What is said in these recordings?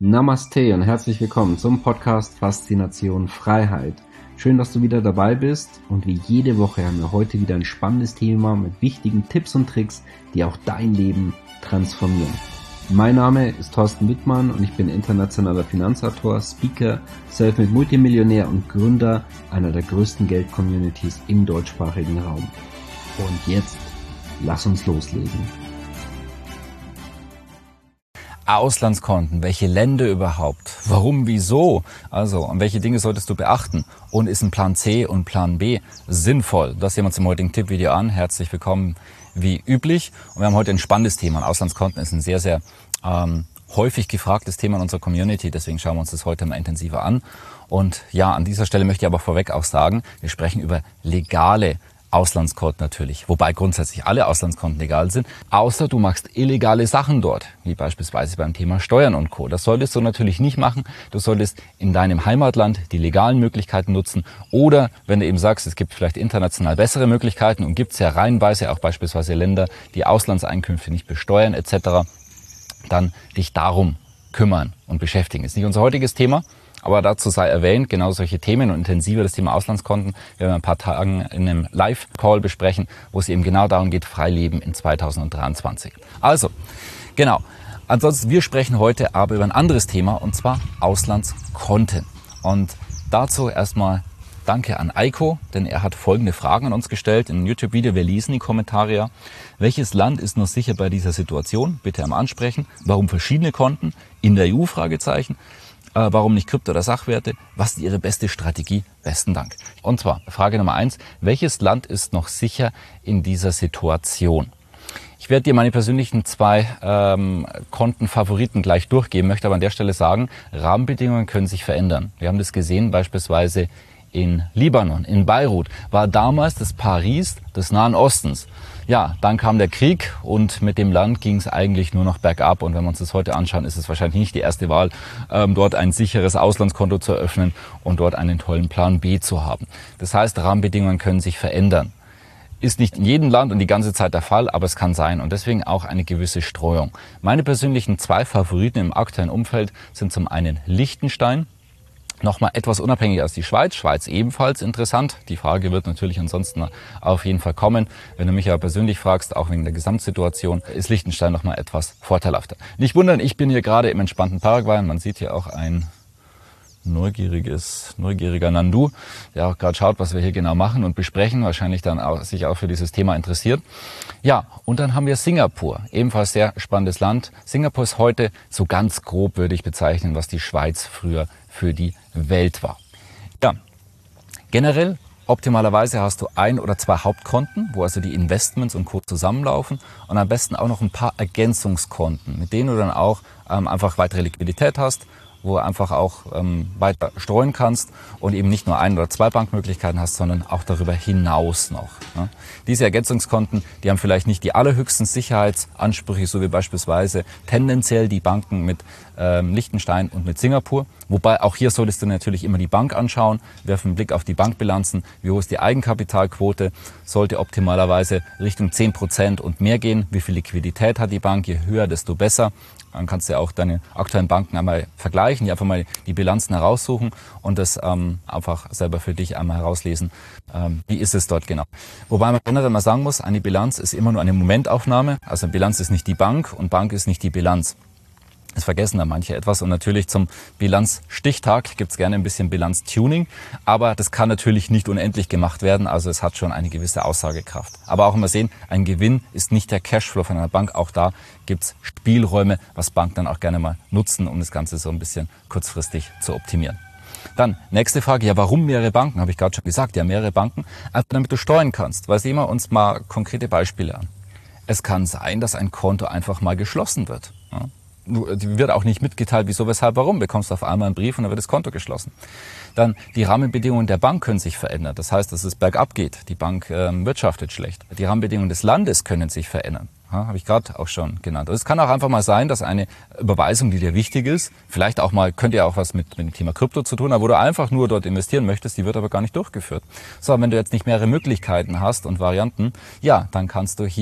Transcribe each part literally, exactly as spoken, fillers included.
Namaste und herzlich willkommen zum Podcast Faszination Freiheit. Schön, dass du wieder dabei bist und wie jede Woche haben wir heute wieder ein spannendes Thema mit wichtigen Tipps und Tricks, die auch dein Leben transformieren. Mein Name ist Thorsten Wittmann und ich bin internationaler Finanzautor, Speaker, Selfmade Multimillionär und Gründer einer der größten Geld-Communities im deutschsprachigen Raum. Und jetzt, lass uns loslegen. Auslandskonten, welche Länder überhaupt, warum, wieso, also und welche Dinge solltest du beachten und ist ein Plan C und Plan B sinnvoll? Das sehen wir uns im heutigen Tippvideo an. Herzlich willkommen wie üblich und wir haben heute ein spannendes Thema. Und Auslandskonten ist ein sehr, sehr ähm, häufig gefragtes Thema in unserer Community, deswegen schauen wir uns das heute mal intensiver an. Und ja, an dieser Stelle möchte ich aber vorweg auch sagen, wir sprechen über legale Auslandskonten natürlich, wobei grundsätzlich alle Auslandskonten legal sind, außer du machst illegale Sachen dort, wie beispielsweise beim Thema Steuern und Co. Das solltest du natürlich nicht machen. Du solltest in deinem Heimatland die legalen Möglichkeiten nutzen oder wenn du eben sagst, es gibt vielleicht international bessere Möglichkeiten und gibt es ja reihenweise auch beispielsweise Länder, die Auslandseinkünfte nicht besteuern et cetera, dann dich darum kümmern und beschäftigen. Das ist nicht unser heutiges Thema. Aber dazu sei erwähnt, genau solche Themen und intensiver das Thema Auslandskonten werden wir in ein paar Tagen in einem Live-Call besprechen, wo es eben genau darum geht, Freileben in zweitausenddreiundzwanzig. Also, genau. Ansonsten, wir sprechen heute aber über ein anderes Thema und zwar Auslandskonten. Und dazu erstmal danke an Eiko, denn er hat folgende Fragen an uns gestellt in einem YouTube-Video. Wir lesen die Kommentare ja. Welches Land ist noch sicher bei dieser Situation? Bitte einmal ansprechen. Warum verschiedene Konten? In der E U? Fragezeichen. Äh, warum nicht Krypto oder Sachwerte? Was ist Ihre beste Strategie? Besten Dank. Und zwar Frage Nummer eins. Welches Land ist noch sicher in dieser Situation? Ich werde dir meine persönlichen zwei ähm, Kontenfavoriten gleich durchgeben, möchte aber an der Stelle sagen, Rahmenbedingungen können sich verändern. Wir haben das gesehen beispielsweise in Libanon, in Beirut, war damals das Paris des Nahen Ostens. Ja, dann kam der Krieg und mit dem Land ging es eigentlich nur noch bergab. Und wenn wir uns das heute anschauen, ist es wahrscheinlich nicht die erste Wahl, ähm, dort ein sicheres Auslandskonto zu eröffnen und dort einen tollen Plan B zu haben. Das heißt, Rahmenbedingungen können sich verändern. Ist nicht in jedem Land und die ganze Zeit der Fall, aber es kann sein und deswegen auch eine gewisse Streuung. Meine persönlichen zwei Favoriten im aktuellen Umfeld sind zum einen Liechtenstein. Nochmal etwas unabhängig als die Schweiz. Schweiz ebenfalls interessant. Die Frage wird natürlich ansonsten auf jeden Fall kommen. Wenn du mich aber persönlich fragst, auch wegen der Gesamtsituation, ist Liechtenstein nochmal etwas vorteilhafter. Nicht wundern, ich bin hier gerade im entspannten Paraguay. Man sieht hier auch ein neugieriges, neugieriger Nandu, der auch gerade schaut, was wir hier genau machen und besprechen, wahrscheinlich dann auch, sich auch für dieses Thema interessiert. Ja, und dann haben wir Singapur, ebenfalls sehr spannendes Land. Singapur ist heute so ganz grob, würde ich bezeichnen, was die Schweiz früher für die Welt war. Ja, generell optimalerweise hast du ein oder zwei Hauptkonten, wo also die Investments und Co. zusammenlaufen und am besten auch noch ein paar Ergänzungskonten, mit denen du dann auch ähm, einfach weitere Liquidität hast, wo du einfach auch ähm, weiter streuen kannst und eben nicht nur ein oder zwei Bankmöglichkeiten hast, sondern auch darüber hinaus noch. Ne? Diese Ergänzungskonten, die haben vielleicht nicht die allerhöchsten Sicherheitsansprüche, so wie beispielsweise tendenziell die Banken mit ähm, Liechtenstein und mit Singapur. Wobei auch hier solltest du natürlich immer die Bank anschauen, werfen einen Blick auf die Bankbilanzen, wie hoch ist die Eigenkapitalquote, sollte optimalerweise Richtung zehn Prozent und mehr gehen, wie viel Liquidität hat die Bank, je höher, desto besser. Dann kannst du ja auch deine aktuellen Banken einmal vergleichen, die einfach mal die Bilanzen heraussuchen und das ähm, einfach selber für dich einmal herauslesen. Ähm, wie ist es dort genau? Wobei man generell mal sagen muss, eine Bilanz ist immer nur eine Momentaufnahme. Also eine Bilanz ist nicht die Bank und Bank ist nicht die Bilanz. Das vergessen da manche etwas und natürlich zum Bilanzstichtag gibt's gerne ein bisschen Bilanztuning, aber das kann natürlich nicht unendlich gemacht werden, also es hat schon eine gewisse Aussagekraft. Aber auch immer sehen, ein Gewinn ist nicht der Cashflow von einer Bank, auch da gibt's Spielräume, was Banken dann auch gerne mal nutzen, um das Ganze so ein bisschen kurzfristig zu optimieren. Dann, nächste Frage, ja, warum mehrere Banken? Habe ich gerade schon gesagt, ja, mehrere Banken, einfach damit du steuern kannst, weil sehen wir uns mal konkrete Beispiele an. Es kann sein, dass ein Konto einfach mal geschlossen wird. Ja? Die wird auch nicht mitgeteilt, wieso, weshalb, warum. Bekommst auf einmal einen Brief und dann wird das Konto geschlossen. Dann die Rahmenbedingungen der Bank können sich verändern. Das heißt, dass es bergab geht. Die Bank ähm, wirtschaftet schlecht. Die Rahmenbedingungen des Landes können sich verändern. Ja, habe ich gerade auch schon genannt. Also es kann auch einfach mal sein, dass eine Überweisung, die dir wichtig ist, vielleicht auch mal, könnte ja auch was mit, mit dem Thema Krypto zu tun haben, wo du einfach nur dort investieren möchtest, die wird aber gar nicht durchgeführt. So, wenn du jetzt nicht mehrere Möglichkeiten hast und Varianten, ja, dann kannst du hier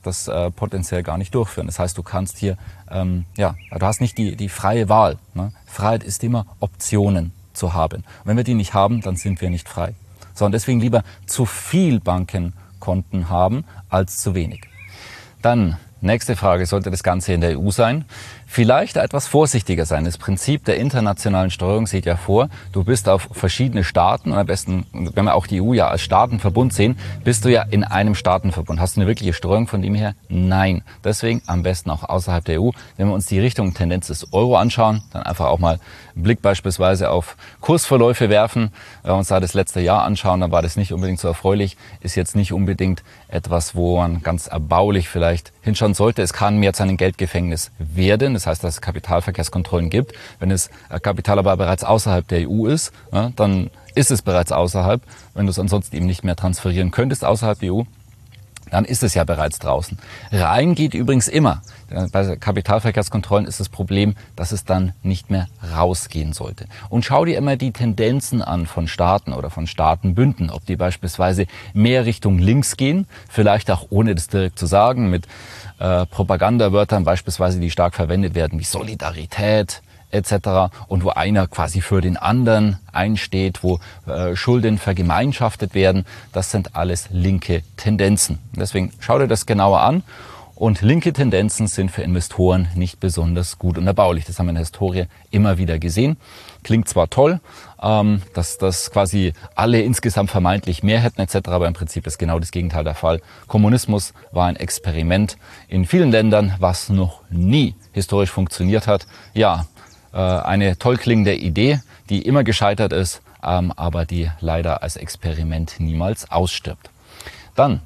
das äh, potenziell gar nicht durchführen. Das heißt, du kannst hier, ähm, ja, du hast nicht die, die freie Wahl. Ne? Freiheit ist immer Optionen zu haben. Und wenn wir die nicht haben, dann sind wir nicht frei. So, und deswegen lieber zu viel Bankenkonten haben als zu wenig. Dann, nächste Frage, sollte das Ganze in der E U sein? Vielleicht etwas vorsichtiger sein. Das Prinzip der internationalen Steuerung sieht ja vor, du bist auf verschiedene Staaten und am besten, wenn wir auch die E U ja als Staatenverbund sehen, bist du ja in einem Staatenverbund. Hast du eine wirkliche Steuerung von dem her? Nein. Deswegen am besten auch außerhalb der E U. Wenn wir uns die Richtung und Tendenz des Euro anschauen, dann einfach auch mal einen Blick beispielsweise auf Kursverläufe werfen. Wenn wir uns da das letzte Jahr anschauen, dann war das nicht unbedingt so erfreulich. Ist jetzt nicht unbedingt etwas, wo man ganz erbaulich vielleicht hinschauen sollte. Es kann mehr zu einem Geldgefängnis werden. Das heißt, dass es Kapitalverkehrskontrollen gibt. Wenn das Kapital aber bereits außerhalb der E U ist, ja, dann ist es bereits außerhalb. Wenn du es ansonsten eben nicht mehr transferieren könntest außerhalb der E U, dann ist es ja bereits draußen. Rein geht übrigens immer. Bei Kapitalverkehrskontrollen ist das Problem, dass es dann nicht mehr rausgehen sollte. Und schau dir immer die Tendenzen an von Staaten oder von Staatenbünden, ob die beispielsweise mehr Richtung links gehen, vielleicht auch ohne das direkt zu sagen, mit äh, Propagandawörtern beispielsweise, die stark verwendet werden, wie Solidarität et cetera und wo einer quasi für den anderen einsteht, wo äh, Schulden vergemeinschaftet werden. Das sind alles linke Tendenzen. Deswegen schau dir das genauer an. Und linke Tendenzen sind für Investoren nicht besonders gut und erbaulich. Das haben wir in der Historie immer wieder gesehen. Klingt zwar toll, ähm, dass das quasi alle insgesamt vermeintlich mehr hätten et cetera, aber im Prinzip ist genau das Gegenteil der Fall. Kommunismus war ein Experiment in vielen Ländern, was noch nie historisch funktioniert hat. Ja, äh, eine toll klingende Idee, die immer gescheitert ist, ähm, aber die leider als Experiment niemals ausstirbt. Dann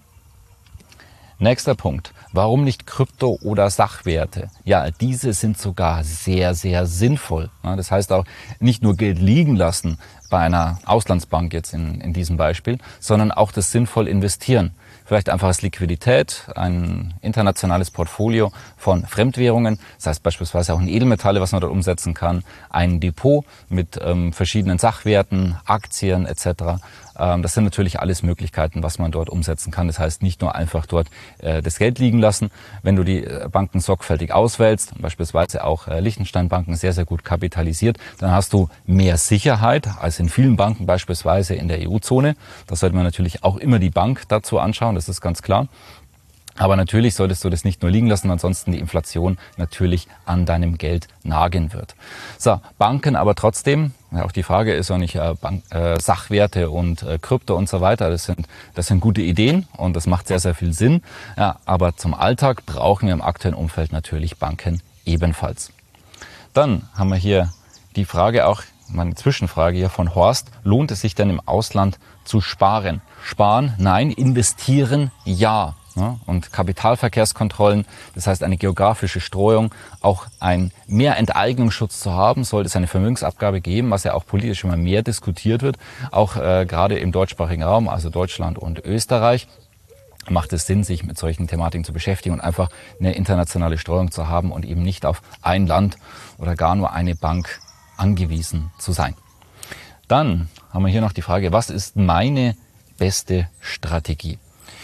nächster Punkt. Warum nicht Krypto oder Sachwerte? Ja, diese sind sogar sehr, sehr sinnvoll. Das heißt auch nicht nur Geld liegen lassen bei einer Auslandsbank jetzt in, in diesem Beispiel, sondern auch das sinnvoll investieren. Vielleicht einfach als Liquidität, ein internationales Portfolio von Fremdwährungen, das heißt beispielsweise auch in Edelmetalle, was man dort umsetzen kann, ein Depot mit ähm, verschiedenen Sachwerten, Aktien et cetera. Ähm, das sind natürlich alles Möglichkeiten, was man dort umsetzen kann. Das heißt nicht nur einfach dort äh, das Geld liegen lassen. Wenn du die Banken sorgfältig auswählst, beispielsweise auch äh, Liechtenstein-Banken sehr, sehr gut kapitalisiert, dann hast du mehr Sicherheit als in vielen Banken, beispielsweise in der E U-Zone. Da sollte man natürlich auch immer die Bank dazu anschauen, das ist ganz klar. Aber natürlich solltest du das nicht nur liegen lassen, ansonsten die Inflation natürlich an deinem Geld nagen wird. So, Banken aber trotzdem, ja, auch die Frage ist auch nicht äh, Bank, äh, Sachwerte und äh, Krypto und so weiter, das sind, das sind gute Ideen und das macht sehr, sehr viel Sinn. Ja, aber zum Alltag brauchen wir im aktuellen Umfeld natürlich Banken ebenfalls. Dann haben wir hier die Frage auch, meine Zwischenfrage hier von Horst, lohnt es sich denn im Ausland zu sparen? Sparen, nein, investieren, ja. Ja, und Kapitalverkehrskontrollen, das heißt eine geografische Streuung, auch ein mehr Enteignungsschutz zu haben, sollte es eine Vermögensabgabe geben, was ja auch politisch immer mehr diskutiert wird, auch äh, gerade im deutschsprachigen Raum, also Deutschland und Österreich. Macht es Sinn, sich mit solchen Thematiken zu beschäftigen und einfach eine internationale Streuung zu haben und eben nicht auf ein Land oder gar nur eine Bank angewiesen zu sein. Dann haben wir hier noch die Frage, was ist meine beste Strategie?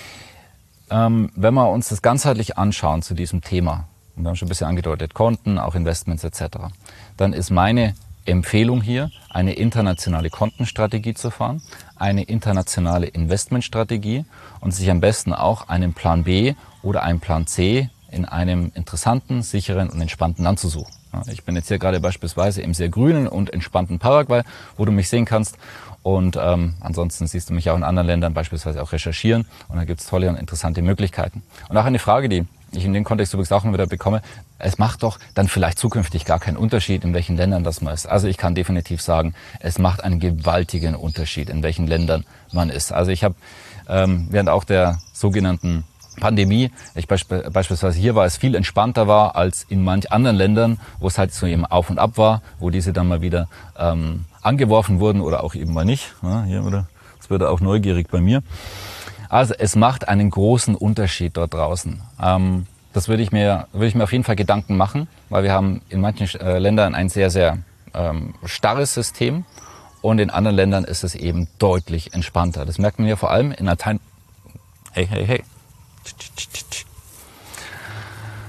Ähm, wenn wir uns das ganzheitlich anschauen zu diesem Thema, und wir haben schon ein bisschen angedeutet, Konten, auch Investments et cetera, dann ist meine Empfehlung hier, eine internationale Kontenstrategie zu fahren, eine internationale Investmentstrategie und sich am besten auch einen Plan B oder einen Plan C in einem interessanten, sicheren und entspannten Land zu suchen. Ich bin jetzt hier gerade beispielsweise im sehr grünen und entspannten Paraguay, wo du mich sehen kannst. Und ähm, ansonsten siehst du mich auch in anderen Ländern beispielsweise auch recherchieren. Und da gibt es tolle und interessante Möglichkeiten. Und auch eine Frage, die ich in dem Kontext übrigens auch immer wieder bekomme, es macht doch dann vielleicht zukünftig gar keinen Unterschied, in welchen Ländern das man ist. Also ich kann definitiv sagen, es macht einen gewaltigen Unterschied, in welchen Ländern man ist. Also ich habe ähm, während auch der sogenannten Pandemie, ich beisp- beispielsweise hier war es viel entspannter war als in manch anderen Ländern, wo es halt so eben auf und ab war, wo diese dann mal wieder ähm, angeworfen wurden oder auch eben mal nicht. Ja, hier oder es wird auch neugierig bei mir. Also es macht einen großen Unterschied dort draußen. Ähm, das würde ich mir würde ich mir auf jeden Fall Gedanken machen, weil wir haben in manchen äh, Ländern ein sehr sehr ähm, starres System und in anderen Ländern ist es eben deutlich entspannter. Das merkt man ja vor allem in Latein. Hey hey hey.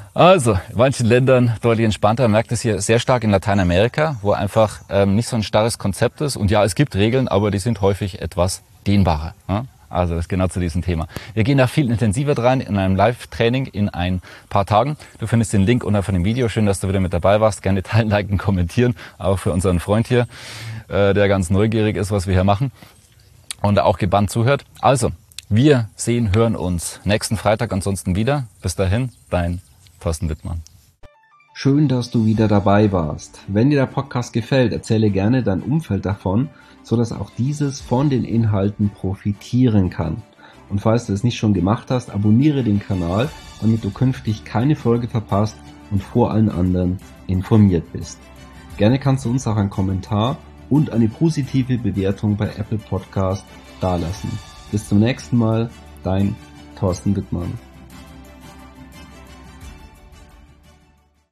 Also, in manchen Ländern deutlich entspannter. Man merkt es hier sehr stark in Lateinamerika, wo einfach ähm, nicht so ein starres Konzept ist. Und ja, es gibt Regeln, aber die sind häufig etwas dehnbarer. Ja? Also das ist genau zu diesem Thema. Wir gehen da viel intensiver rein in einem Live-Training in ein paar Tagen. Du findest den Link unter von dem Video. Schön, dass du wieder mit dabei warst. Gerne teilen, liken, kommentieren. Auch für unseren Freund hier, äh, der ganz neugierig ist, was wir hier machen. Und auch gebannt zuhört. Also, wir sehen, hören uns nächsten Freitag ansonsten wieder. Bis dahin, dein Thorsten Wittmann. Schön, dass du wieder dabei warst. Wenn dir der Podcast gefällt, erzähle gerne dein Umfeld davon, sodass auch dieses von den Inhalten profitieren kann. Und falls du es nicht schon gemacht hast, abonniere den Kanal, damit du künftig keine Folge verpasst und vor allen anderen informiert bist. Gerne kannst du uns auch einen Kommentar und eine positive Bewertung bei Apple Podcast dalassen. Bis zum nächsten Mal, dein Thorsten Wittmann.